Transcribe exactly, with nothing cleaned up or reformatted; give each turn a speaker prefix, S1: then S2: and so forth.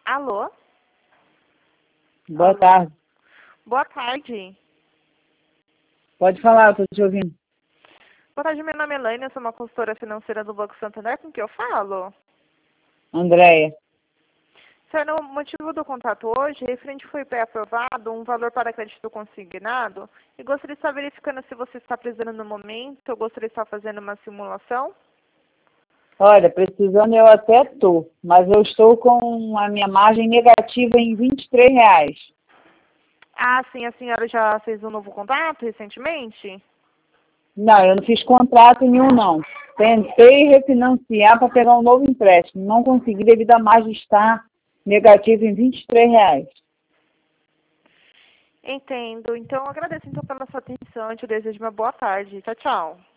S1: Alô?
S2: Boa
S1: Alô?
S2: tarde.
S1: Boa tarde.
S2: Pode falar, eu estou te ouvindo.
S1: Boa tarde, meu nome é Elaine, eu sou uma consultora financeira do Banco Santander, com quem eu falo?
S2: Andréia.
S1: Senhor, o motivo do contato hoje, referente foi pré-aprovado um valor para crédito consignado e gostaria de estar verificando se você está precisando no momento, eu gostaria de estar fazendo uma simulação.
S2: Olha, precisando eu até estou, mas eu estou com a minha margem negativa em vinte e três reais.
S1: Ah, sim, a senhora já fez um novo contato recentemente?
S2: Não, eu não fiz contrato nenhum, não. Tentei refinanciar para pegar um novo empréstimo. Não consegui devido à margem estar negativa em vinte e três reais.
S1: Entendo. Então, agradeço então pela sua atenção e te desejo uma boa tarde. Tchau, tchau.